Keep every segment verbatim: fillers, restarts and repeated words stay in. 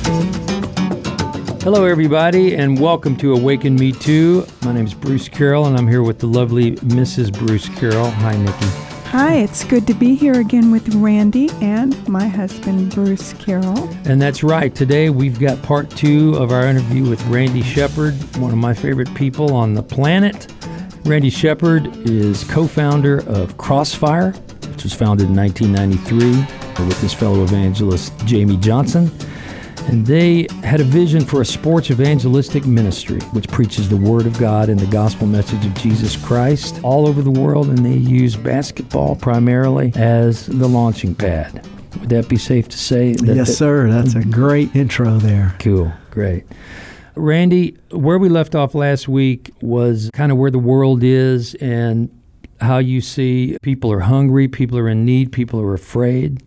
Hello, everybody, and welcome to Awaken Me Too. My name is Bruce Carroll, and I'm here with the lovely Missus Bruce Carroll. Hi, Nikki. Hi, it's good to be here again with Randy and my husband, Bruce Carroll. And that's right. Today, we've got part two of our interview with Randy Shepard, one of my favorite people on the planet. Randy Shepard is co-founder of Crossfire, which was founded in nineteen ninety-three with his fellow evangelist, Jamie Johnson. And they had a vision for a sports evangelistic ministry, which preaches the Word of God and the gospel message of Jesus Christ all over the world, and they use basketball primarily as the launching pad. Would that be safe to say? That, yes, that, sir. That's a great intro there. Cool. Great. Randy, where we left off last week was kind of where the world is and how you see people are hungry, people are in need, people are afraid.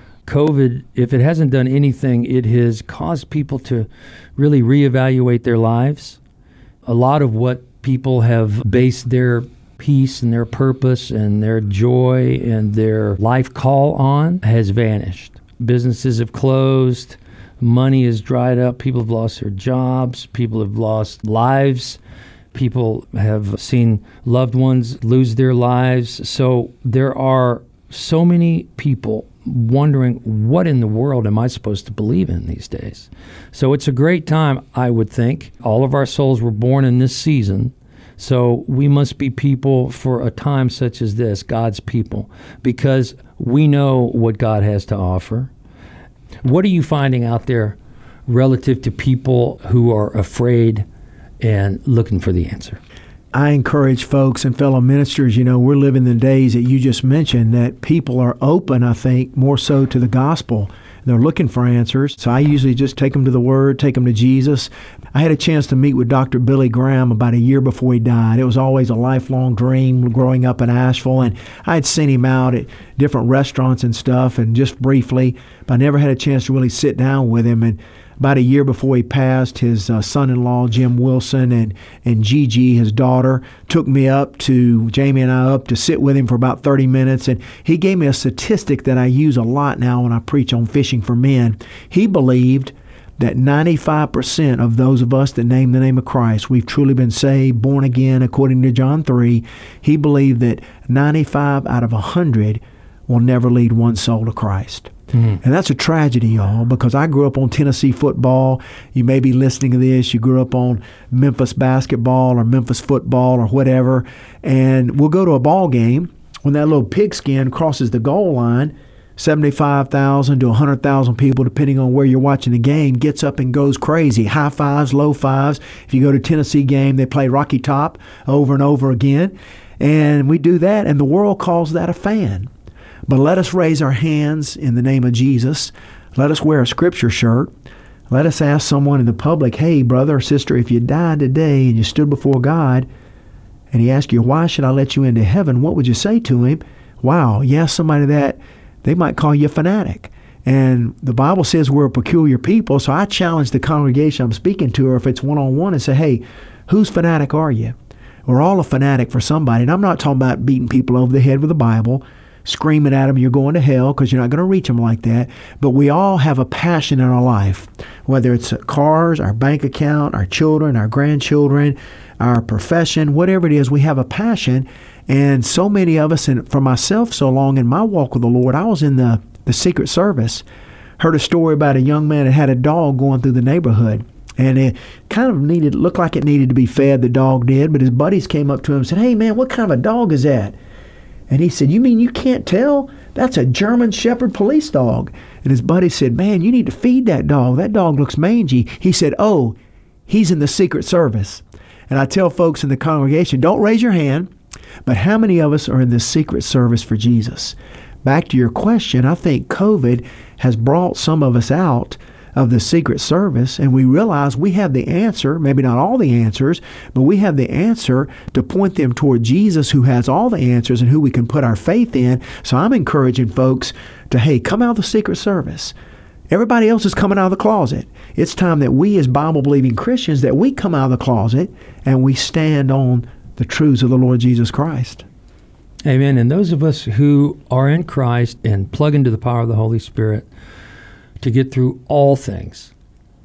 COVID, if it hasn't done anything, it has caused people to really reevaluate their lives. A lot of what people have based their peace and their purpose and their joy and their life call on has vanished. Businesses have closed. Money has dried up. People have lost their jobs. People have lost lives. People have seen loved ones lose their lives. So there are so many people wondering, what in the world am I supposed to believe in these days? So it's a great time, I would think. All of our souls were born in this season, so we must be people for a time such as this, God's people, because we know what God has to offer. What are you finding out there relative to people who are afraid and looking for the answer? I encourage folks and fellow ministers, you know, we're living the days that you just mentioned, that people are open, I think, more so to the gospel. They're looking for answers. So I usually just take them to the Word, take them to Jesus. I had a chance to meet with Doctor Billy Graham about a year before he died. It was always a lifelong dream growing up in Asheville, and I had seen him out at different restaurants and stuff, and just briefly, but I never had a chance to really sit down with him. And about a year before he passed, his uh, son-in-law, Jim Wilson, and, and Gigi, his daughter, took me up to, Jamie and I up to sit with him for about thirty minutes. And he gave me a statistic that I use a lot now when I preach on Fishing for Men. He believed that ninety-five percent of those of us that name the name of Christ, we've truly been saved, born again, according to John three. He believed that ninety-five out of one hundred will never lead one soul to Christ. Mm-hmm. And that's a tragedy, y'all, because I grew up on Tennessee football. You may be listening to this. You grew up on Memphis basketball or Memphis football or whatever. And we'll go to a ball game. When that little pigskin crosses the goal line, seventy-five thousand to one hundred thousand people, depending on where you're watching the game, gets up and goes crazy. High fives, low fives. If you go to a Tennessee game, they play Rocky Top over and over again. And we do that, and the world calls that a fan. But let us raise our hands in the name of Jesus. Let us wear a scripture shirt. Let us ask someone in the public, hey, brother or sister, if you died today and you stood before God and he asked you, why should I let you into heaven? What would you say to him? Wow, you ask somebody that, they might call you a fanatic. And the Bible says we're a peculiar people, so I challenge the congregation I'm speaking to, or if it's one-on-one, and say, hey, whose fanatic are you? We're all a fanatic for somebody. And I'm not talking about beating people over the head with the Bible, screaming at them, you're going to hell, because you're not going to reach them like that. But we all have a passion in our life, whether it's cars, our bank account, our children, our grandchildren, our profession, whatever it is, we have a passion. And so many of us, and for myself so long in my walk with the Lord, I was in the, the Secret Service. Heard a story about a young man that had a dog going through the neighborhood. And it kind of needed, looked like it needed to be fed, the dog did, but his buddies came up to him and said, hey man, what kind of a dog is that? And he said, you mean you can't tell? That's a German Shepherd police dog. And his buddy said, man, you need to feed that dog. That dog looks mangy. He said, oh, he's in the Secret Service. And I tell folks in the congregation, don't raise your hand, but how many of us are in the Secret Service for Jesus? Back to your question, I think COVID has brought some of us out of the Secret Service, and we realize we have the answer, maybe not all the answers, but we have the answer to point them toward Jesus, who has all the answers and who we can put our faith in. So I'm encouraging folks to, hey, come out of the Secret Service. Everybody else is coming out of the closet. It's time that we as Bible-believing Christians, that we come out of the closet and we stand on the truths of the Lord Jesus Christ. Amen. And those of us who are in Christ and plug into the power of the Holy Spirit to get through all things,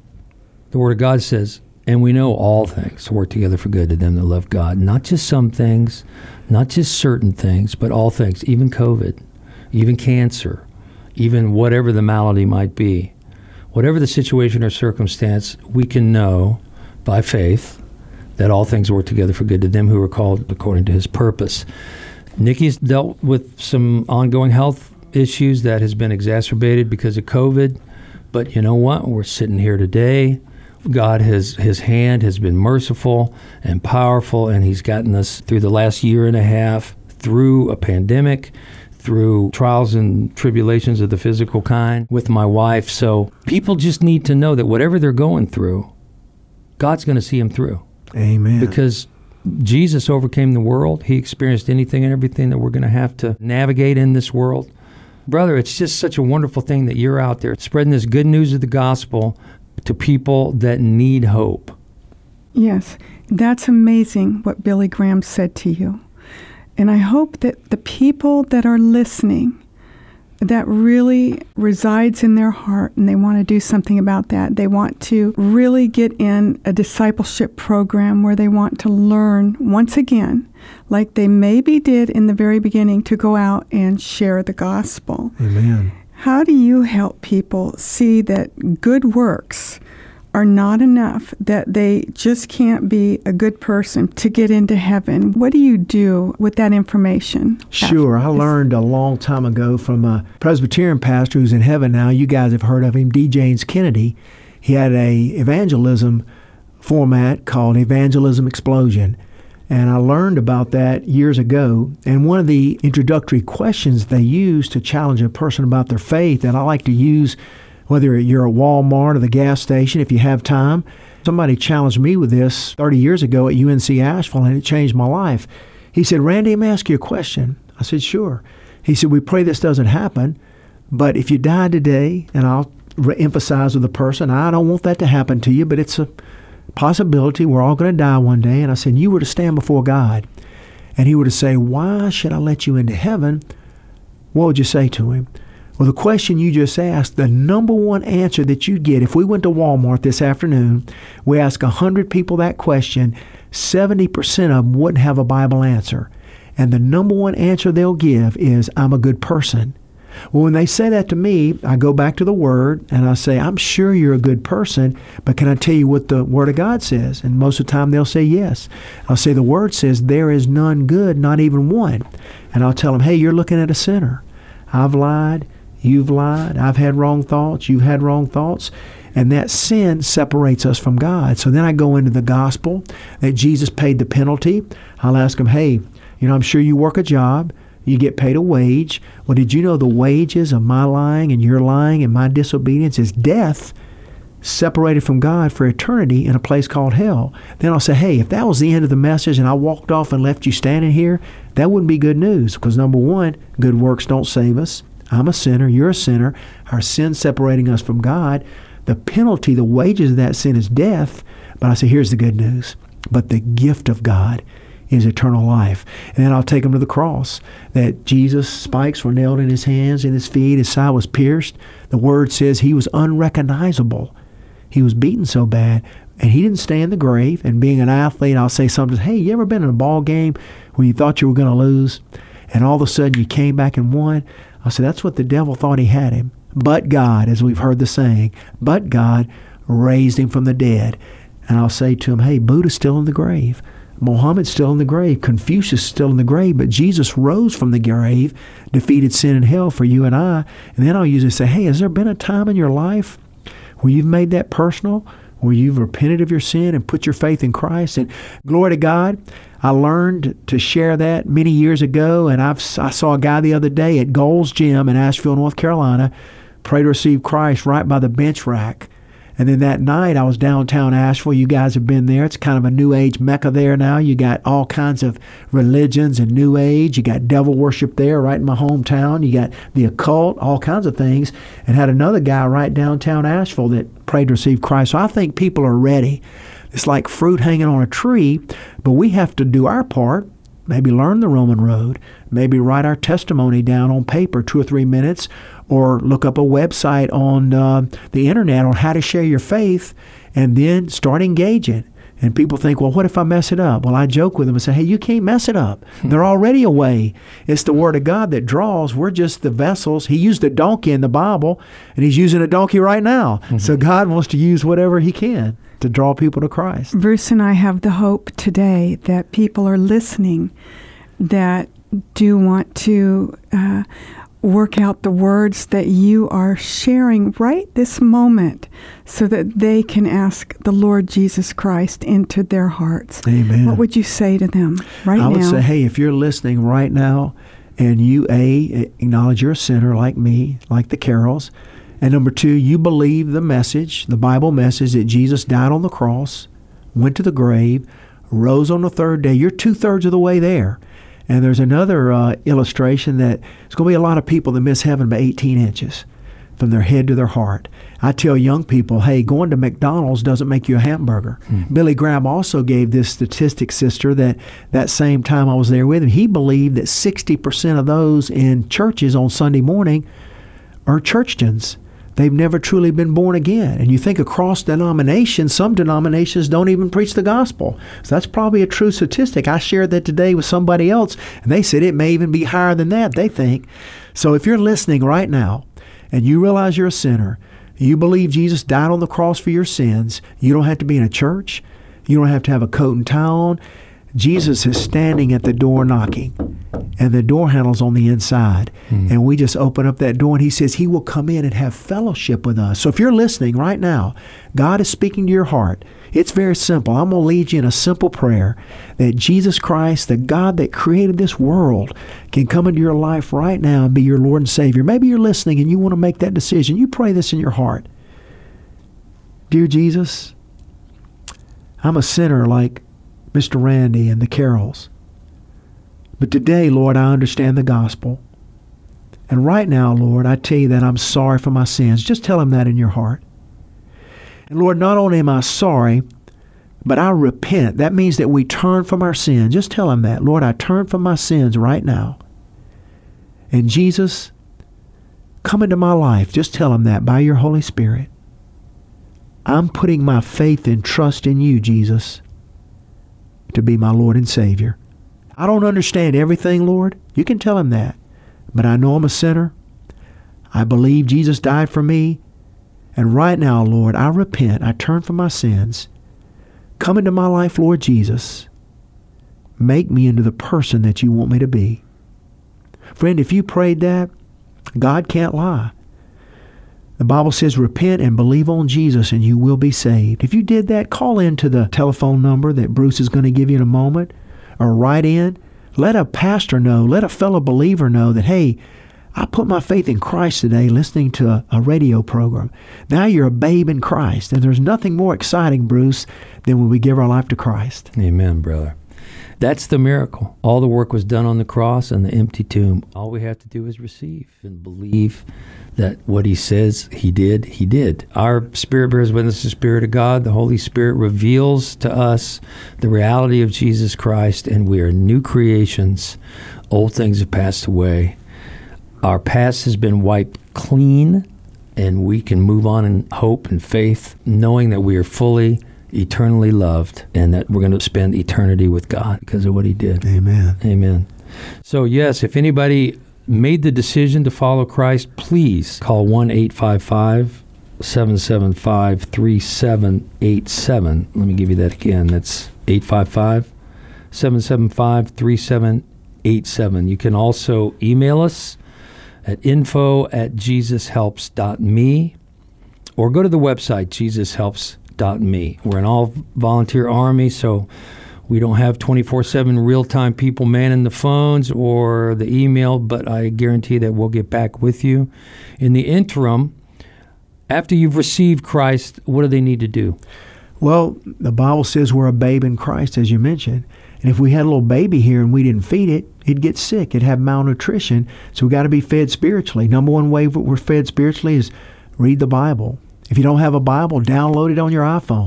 The Word of God says, and we know all things work together for good to them that love God. Not just some things, not just certain things, but all things, even COVID, even cancer, even whatever the malady might be. Whatever the situation or circumstance, we can know by faith that all things work together for good to them who are called according to his purpose. Nikki's dealt with some ongoing health issues that has been exacerbated because of COVID. But you know what? We're sitting here today. God has, his hand has been merciful and powerful, and he's gotten us through the last year and a half, through a pandemic, through trials and tribulations of the physical kind with my wife. So people just need to know that whatever they're going through, God's going to see them through. Amen. Because Jesus overcame the world. He experienced anything and everything that we're going to have to navigate in this world. Brother, it's just such a wonderful thing that you're out there spreading this good news of the gospel to people that need hope. Yes, that's amazing what Billy Graham said to you. And I hope that the people that are listening, that really resides in their heart and they want to do something about that. They want to really get in a discipleship program where they want to learn once again, like they maybe did in the very beginning, to go out and share the gospel. Amen. How do you help people see that good works are not enough, that they just can't be a good person to get into heaven? What do you do with that information? Sure. I learned a long time ago from a Presbyterian pastor who's in heaven now. You guys have heard of him, D. James Kennedy. He had a evangelism format called Evangelism Explosion. And I learned about that years ago. And one of the introductory questions they use to challenge a person about their faith, and I like to use, whether you're at Walmart or the gas station, if you have time. Somebody challenged me with this thirty years ago at U N C Asheville, and it changed my life. He said, Randy, let me ask you a question. I said, sure. He said, we pray this doesn't happen, but if you died today, and I'll re- emphasize with the person, I don't want that to happen to you, but it's a possibility. We're all going to die one day. And I said, you were to stand before God, and he were to say, why should I let you into heaven? What would you say to him? Well, the question you just asked, the number one answer that you'd get, if we went to Walmart this afternoon, we asked one hundred people that question, seventy percent of them wouldn't have a Bible answer. And the number one answer they'll give is, I'm a good person. Well, when they say that to me, I go back to the Word and I say, I'm sure you're a good person, but can I tell you what the Word of God says? And most of the time they'll say yes. I'll say the Word says, there is none good, not even one. And I'll tell them, hey, you're looking at a sinner. I've lied. You've lied. I've had wrong thoughts. You've had wrong thoughts. And that sin separates us from God. So then I go into the gospel that Jesus paid the penalty. I'll ask them, hey, you know, I'm sure you work a job. You get paid a wage. Well, did you know the wages of my lying and your lying and my disobedience is death, separated from God for eternity in a place called hell? Then I'll say, hey, if that was the end of the message and I walked off and left you standing here, that wouldn't be good news, because number one, good works don't save us. I'm a sinner. You're a sinner. Our sin separating us from God. The penalty, the wages of that sin is death. But I say, here's the good news. But the gift of God is eternal life. And then I'll take them to the cross, that Jesus' spikes were nailed in his hands and his feet. His side was pierced. The Word says he was unrecognizable. He was beaten so bad, and he didn't stay in the grave. And being an athlete, I'll say something, hey, you ever been in a ball game where you thought you were going to lose, and all of a sudden you came back and won? I'll say, that's what the devil thought he had him. But God, as we've heard the saying, but God raised him from the dead. And I'll say to him, hey, Buddha's still in the grave. Muhammad's still in the grave. Confucius is still in the grave. But Jesus rose from the grave, defeated sin and hell for you and I. And then I'll usually say, hey, has there been a time in your life where you've made that personal, where you've repented of your sin and put your faith in Christ? And glory to God, I learned to share that many years ago. And I've, I saw a guy the other day at Gold's Gym in Asheville, North Carolina, pray to receive Christ right by the bench rack. And then that night I was downtown Asheville. You guys have been there. It's kind of a New Age mecca there now. You got all kinds of religions and New Age. You got devil worship there right in my hometown. You got the occult, all kinds of things. And had another guy right downtown Asheville that prayed to receive Christ. So I think people are ready. It's like fruit hanging on a tree, but we have to do our part. maybe learn the Roman road, maybe write our testimony down on paper, two or three minutes, or look up a website on uh, the internet on how to share your faith, and then start engaging. And people think, well, what if I mess it up? Well, I joke with them and say, hey, you can't mess it up. They're already away. It's the Word of God that draws. We're just the vessels. He used a donkey in the Bible, and He's using a donkey right now. Mm-hmm. So God wants to use whatever He can to draw people to Christ. Bruce and I have the hope today that people are listening that do want to uh, work out the words that you are sharing right this moment so that they can ask the Lord Jesus Christ into their hearts. Amen. What would you say to them right now? I would say, hey, if you're listening right now and you, A, acknowledge you're a sinner like me, like the Carrolls, and number two, you believe the message, the Bible message that Jesus died on the cross, went to the grave, rose on the third day, you're two-thirds of the way there. And there's another uh, illustration that there's going to be a lot of people that miss heaven by eighteen inches from their head to their heart. I tell young people, hey, going to McDonald's doesn't make you a hamburger. Hmm. Billy Graham also gave this statistic, sister, that that same time I was there with him, he believed that sixty percent of those in churches on Sunday morning are churchtians. They've never truly been born again. And you think across denominations, some denominations don't even preach the gospel. So that's probably a true statistic. I shared that today with somebody else, and they said it may even be higher than that, they think. So if you're listening right now, and you realize you're a sinner, you believe Jesus died on the cross for your sins, you don't have to be in a church, you don't have to have a coat and tie on. Jesus is standing at the door knocking, and the door handle's on the inside. Mm. And we just open up that door, and He says He will come in and have fellowship with us. So if you're listening right now, God is speaking to your heart. It's very simple. I'm going to lead you in a simple prayer that Jesus Christ, the God that created this world, can come into your life right now and be your Lord and Savior. Maybe you're listening and you want to make that decision. You pray this in your heart. Dear Jesus, I'm a sinner like Mister Randy and the Carrolls. But today, Lord, I understand the gospel. And right now, Lord, I tell you that I'm sorry for my sins. Just tell Him that in your heart. And Lord, not only am I sorry, but I repent. That means that we turn from our sins. Just tell Him that. Lord, I turn from my sins right now. And Jesus, come into my life. Just tell Him that by your Holy Spirit. I'm putting my faith and trust in you, Jesus, to be my Lord and Savior. I don't understand everything, Lord. You can tell Him that. But I know I'm a sinner. I believe Jesus died for me. And right now, Lord, I repent. I turn from my sins. Come into my life, Lord Jesus. Make me into the person that you want me to be. Friend, if you prayed that, God can't lie. The Bible says, repent and believe on Jesus and you will be saved. If you did that, call in to the telephone number that Bruce is going to give you in a moment, or write in. Let a pastor know, let a fellow believer know that, hey, I put my faith in Christ today listening to a, a radio program. Now you're a babe in Christ. And there's nothing more exciting, Bruce, than when we give our life to Christ. Amen, brother. That's the miracle. All the work was done on the cross and the empty tomb. All we have to do is receive and believe that what He says He did, He did. Our spirit bears witness to the Spirit of God. The Holy Spirit reveals to us the reality of Jesus Christ, and we are new creations. Old things have passed away. Our past has been wiped clean, and we can move on in hope and faith, knowing that we are fully, eternally loved, and that we're going to spend eternity with God because of what He did. Amen. Amen. So, yes, if anybody made the decision to follow Christ, please call one eight five five, seven seven five, three seven eight seven. Let me give you that again. That's eight five five, seven seven five, three seven eight seven. You can also email us at info at jesus helps dot me, or go to the website jesus helps dot me. We're an all-volunteer army, so we don't have twenty-four seven real-time people manning the phones or the email, but I guarantee that we'll get back with you. In the interim, after you've received Christ, what do they need to do? Well, the Bible says we're a babe in Christ, as you mentioned. And if we had a little baby here and we didn't feed it, it'd get sick. It'd have malnutrition. So we got to be fed spiritually. Number one way we're fed spiritually is read the Bible. If you don't have a Bible, download it on your iPhone.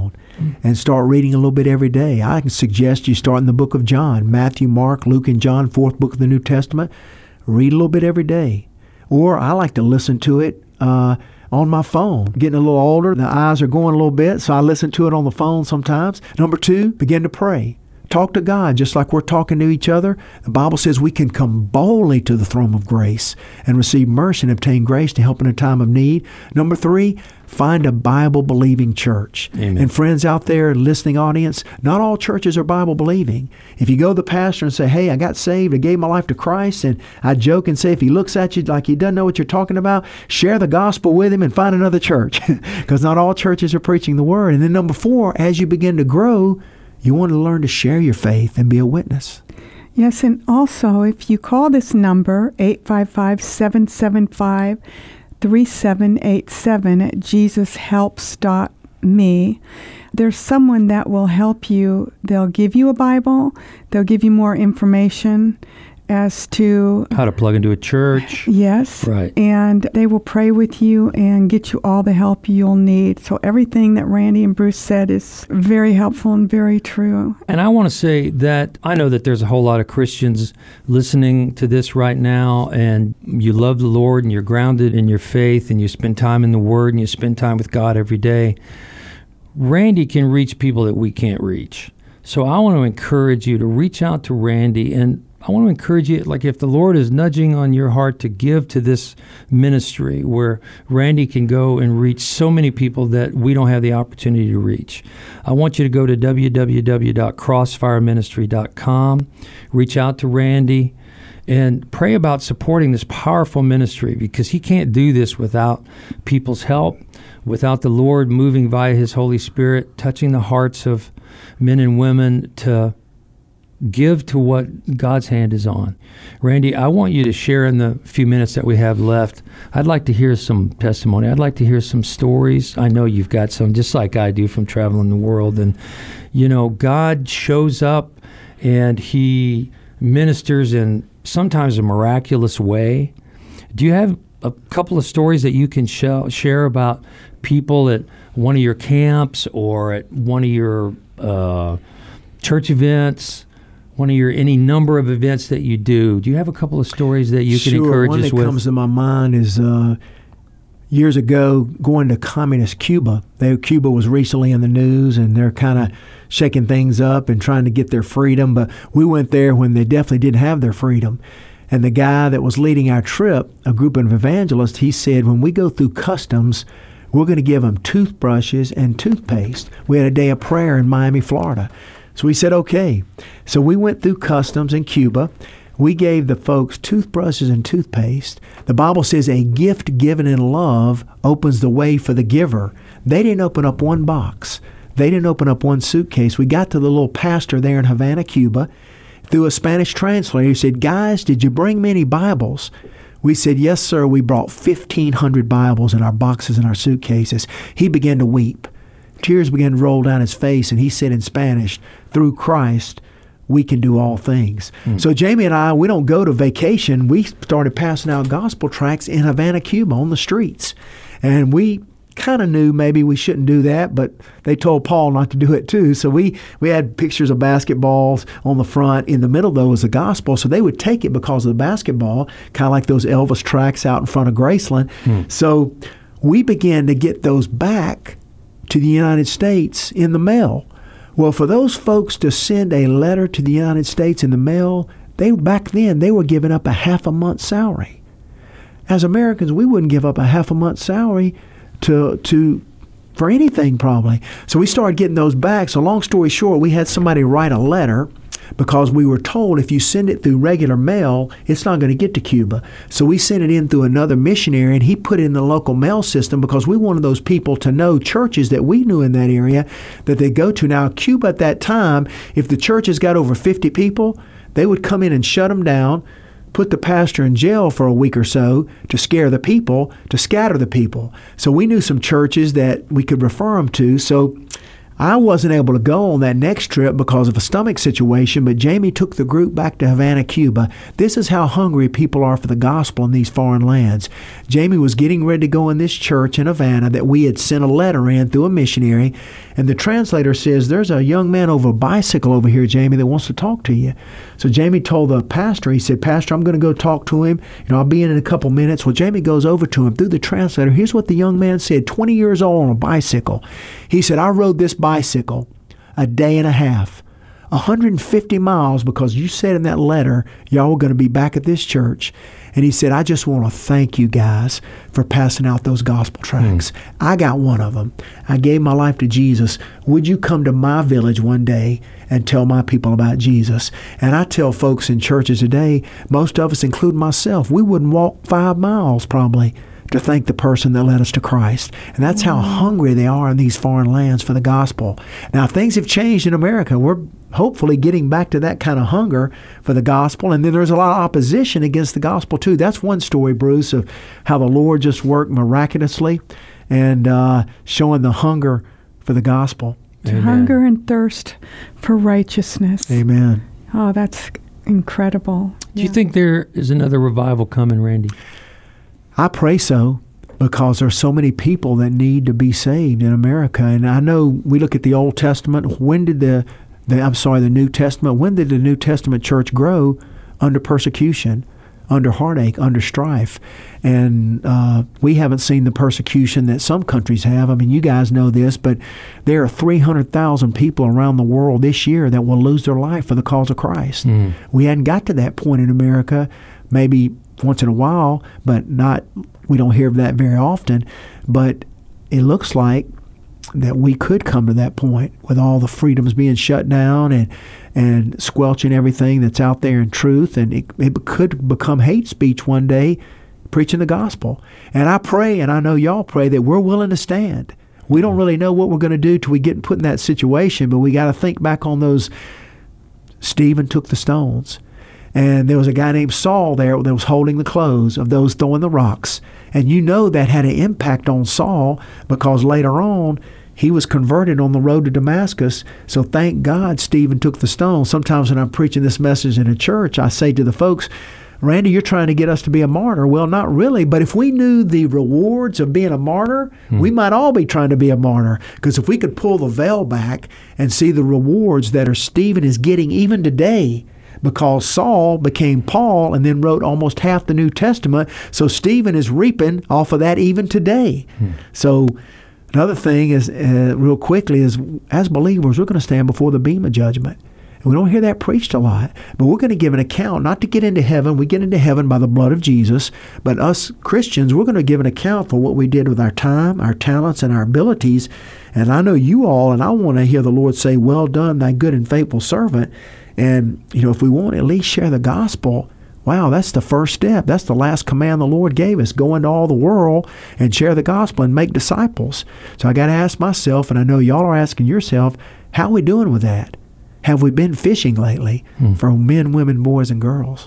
and start reading a little bit every day. I can suggest you start in the book of John, Matthew, Mark, Luke, and John, fourth book of the New Testament. Read a little bit every day. Or I like to listen to it uh, on my phone. Getting a little older, the eyes are going a little bit, so I listen to it on the phone sometimes. Number two, begin to pray. Talk to God just like we're talking to each other. The Bible says we can come boldly to the throne of grace and receive mercy and obtain grace to help in a time of need. Number three, find a Bible-believing church. Amen. And friends out there, listening audience, not all churches are Bible-believing. If you go to the pastor and say, hey, I got saved, I gave my life to Christ, and I joke and say if he looks at you like he doesn't know what you're talking about, share the gospel with him and find another church, because not all churches are preaching the word. And then number four, as you begin to grow, you want to learn to share your faith and be a witness. Yes, and also if you call this number, eight five five, seven seven five, three seven eight seven at jesus helps dot me, there's someone that will help you. They'll give you a Bible. They'll give you more information as to how to plug into a church. Yes. Right. And they will pray with you and get you all the help you'll need. So everything that Randy and Bruce said is very helpful and very true. And I want to say that I know that there's a whole lot of Christians listening to this right now, and you love the Lord and you're grounded in your faith and you spend time in the Word and you spend time with God every day. Randy can reach people that we can't reach. So I want to encourage you to reach out to Randy, and I want to encourage you, like if the Lord is nudging on your heart to give to this ministry where Randy can go and reach so many people that we don't have the opportunity to reach, I want you to go to w w w dot crossfire ministry dot com, reach out to Randy, and pray about supporting this powerful ministry, because he can't do this without people's help, without the Lord moving via His Holy Spirit, touching the hearts of men and women to give to what God's hand is on. Randy, I want you to share in the few minutes that we have left. I'd like to hear some testimony. I'd like to hear some stories. I know you've got some, just like I do, from traveling the world. And, you know, God shows up and He ministers in sometimes a miraculous way. Do you have a couple of stories that you can sh- share about people at one of your camps or at one of your uh, church events? One of your any number of events that you do. Do you have a couple of stories that you can sure. encourage One us that with? comes to my mind is uh, years ago going to communist Cuba. They, Cuba was recently in the news, and they're kind of shaking things up and trying to get their freedom. But we went there when they definitely didn't have their freedom. And the guy that was leading our trip, a group of evangelists, he said, when we go through customs, we're going to give them toothbrushes and toothpaste. We had a day of prayer in Miami, Florida. So we said, okay. So we went through customs in Cuba. We gave the folks toothbrushes and toothpaste. The Bible says a gift given in love opens the way for the giver. They didn't open up one box. They didn't open up one suitcase. We got to the little pastor there in Havana, Cuba, through a Spanish translator. He said, guys, did you bring me any Bibles? We said, yes, sir. We brought fifteen hundred Bibles in our boxes and our suitcases. He began to weep. Tears began to roll down his face, and he said in Spanish, through Christ, we can do all things. Mm. So Jamie and I, we don't go to vacation. We started passing out gospel tracts in Havana, Cuba on the streets. And we kind of knew maybe we shouldn't do that, but they told Paul not to do it too. So we, we had pictures of basketballs on the front. In the middle, though, was the gospel. So they would take it because of the basketball, kind of like those Elvis tracts out in front of Graceland. Mm. So we began to get those back to the United States in the mail. Well, for those folks to send a letter to the United States in the mail, they back then, they were giving up a half a month's salary. As Americans, we wouldn't give up a half a month's salary to to for anything probably. So we started getting those back. So long story short, we had somebody write a letter because we were told if you send it through regular mail, it's not going to get to Cuba. So we sent it in through another missionary, and he put it in the local mail system because we wanted those people to know churches that we knew in that area that they go to. Now, Cuba at that time, if the church has got over fifty people, they would come in and shut them down, put the pastor in jail for a week or so to scare the people, to scatter the people. So we knew some churches that we could refer them to. So I wasn't able to go on that next trip because of a stomach situation, but Jamie took the group back to Havana, Cuba. This is how hungry people are for the gospel in these foreign lands. Jamie was getting ready to go in this church in Havana that we had sent a letter in through a missionary, and the translator says, there's a young man over a bicycle over here, Jamie, that wants to talk to you. So Jamie told the pastor, he said, Pastor, I'm going to go talk to him. You know, I'll be in in a couple minutes. Well, Jamie goes over to him through the translator. Here's what the young man said, twenty years old on a bicycle. He said, I rode this bicycle a day and a half, one hundred fifty miles, because you said in that letter y'all were going to be back at this church. And he said, I just want to thank you guys for passing out those gospel tracts. Mm. I got one of them. I gave my life to Jesus. Would you come to my village one day and tell my people about Jesus? And I tell folks in churches today, most of us, including myself, we wouldn't walk five miles probably to thank the person that led us to Christ. And that's how hungry they are in these foreign lands for the gospel. Now, things have changed in America. We're hopefully getting back to that kind of hunger for the gospel. And then there's a lot of opposition against the gospel, too. That's one story, Bruce, of how the Lord just worked miraculously and uh, showing the hunger for the gospel. Amen. Hunger and thirst for righteousness. Amen. Oh, that's incredible. Do yeah. you think there is another revival coming, Randy? I pray so, because there's so many people that need to be saved in America. And I know we look at the Old Testament. When did the, the I'm sorry, the New Testament, when did the New Testament church grow? Under persecution, under heartache, under strife. And uh, we haven't seen the persecution that some countries have. I mean, you guys know this, but there are three hundred thousand people around the world this year that will lose their life for the cause of Christ. Mm. We hadn't got to that point in America, maybe once in a while, but not, we don't hear of that very often. But it looks like that we could come to that point with all the freedoms being shut down and and squelching everything that's out there in truth. And it, it could become hate speech one day, preaching the gospel. And I pray, and I know y'all pray, that we're willing to stand. We don't really know what we're going to do till we get put in that situation, but we got to think back on those. Stephen took the stones. And there was a guy named Saul there that was holding the clothes of those throwing the rocks. And you know that had an impact on Saul, because later on he was converted on the road to Damascus. So thank God Stephen took the stone. Sometimes when I'm preaching this message in a church, I say to the folks, Randy, you're trying to get us to be a martyr. Well, not really. But if we knew the rewards of being a martyr, hmm. we might all be trying to be a martyr. Because if we could pull the veil back and see the rewards that are Stephen is getting even today, because Saul became Paul and then wrote almost half the New Testament. So Stephen is reaping off of that even today. Hmm. So another thing is, uh, real quickly, is as believers, we're going to stand before the beam of judgment. And we don't hear that preached a lot, but we're going to give an account, not to get into heaven. We get into heaven by the blood of Jesus. But us Christians, we're going to give an account for what we did with our time, our talents, and our abilities. And I know you all, and I want to hear the Lord say, well done, thy good and faithful servant. And, you know, if we won't at least share the gospel, wow, that's the first step. That's the last command the Lord gave us. Go into all the world and share the gospel and make disciples. So I got to ask myself, and I know y'all are asking yourself, how are we doing with that? Have we been fishing lately hmm. for men, women, boys, and girls?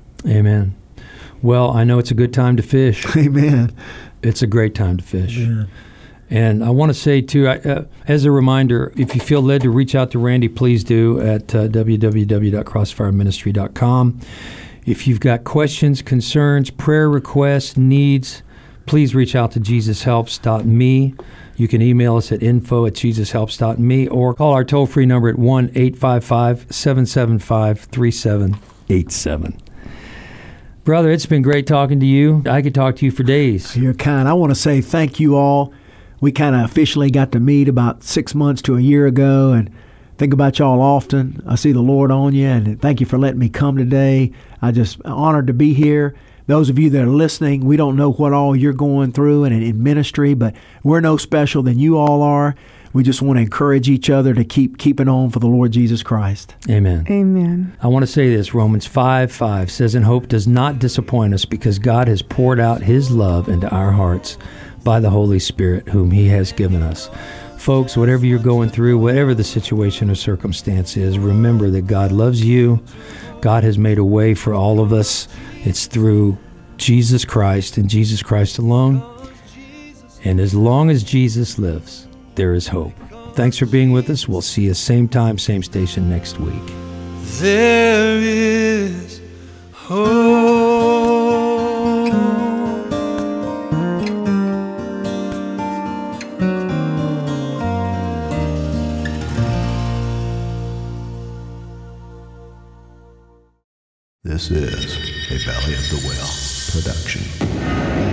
Amen. Well, I know it's a good time to fish. Amen. It's a great time to fish. Amen. And I want to say, too, uh, as a reminder, if you feel led to reach out to Randy, please do at uh, w w w dot crossfire ministry dot com. If you've got questions, concerns, prayer requests, needs, please reach out to jesus helps dot me. You can email us at info at jesus helps dot me or call our toll-free number at one eight five five, seven seven five, three seven eight seven. Brother, it's been great talking to you. I could talk to you for days. You're kind. I want to say thank you all. We kind of officially got to meet about six months to a year ago, and think about y'all often. I see the Lord on you, and thank you for letting me come today. I just honored to be here. Those of you that are listening, we don't know what all you're going through in, in ministry, but we're no special than you all are. We just want to encourage each other to keep keeping on for the Lord Jesus Christ. Amen. Amen. I want to say this. Romans five five says, and hope does not disappoint us because God has poured out his love into our hearts by the Holy Spirit, whom he has given us. Folks, whatever you're going through, whatever the situation or circumstance is, remember that God loves you. God has made a way for all of us. It's through Jesus Christ and Jesus Christ alone. And as long as Jesus lives, there is hope. Thanks for being with us. We'll see you same time, same station next week. There is hope. This is a Valley of the Well production.